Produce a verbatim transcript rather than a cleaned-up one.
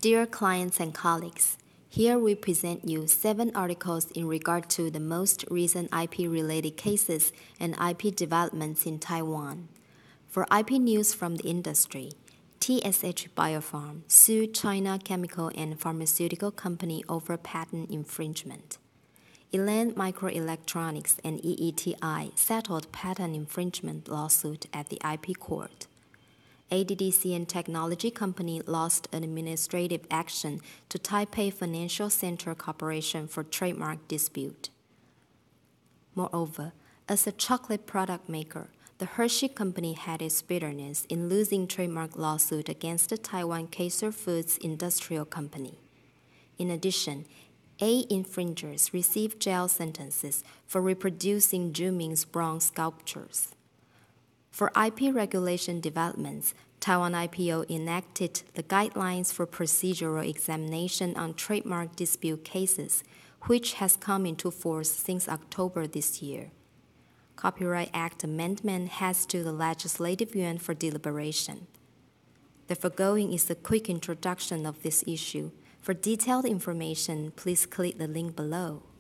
Dear clients and colleagues, here we present you seven articles in regard to the most recent I P-related cases and I P developments in Taiwan. For I P news from the industry, T S H Biopharm sued China Chemical and Pharmaceutical Company over patent infringement. Elan Microelectronics and E E T I settled patent infringement lawsuit at the I P court. A D D C N Technology Company lost administrative action to Taipei Financial Center Corporation for trademark dispute. Moreover, as a chocolate product maker, the Hershey Company had its bitterness in losing trademark lawsuit against the Taiwan Kaeser Foods Industrial Company. In addition, eight infringers received jail sentences for reproducing Zhu-Ming's bronze sculptures. For I P regulation developments, Taiwan I P O enacted the Guidelines for Procedural Examination on Trademark Dispute Cases, which has come into force since October this year. Copyright Act amendment heads to the Legislative Yuan for deliberation. The foregoing is a quick introduction of this issue. For detailed information, please click the link below.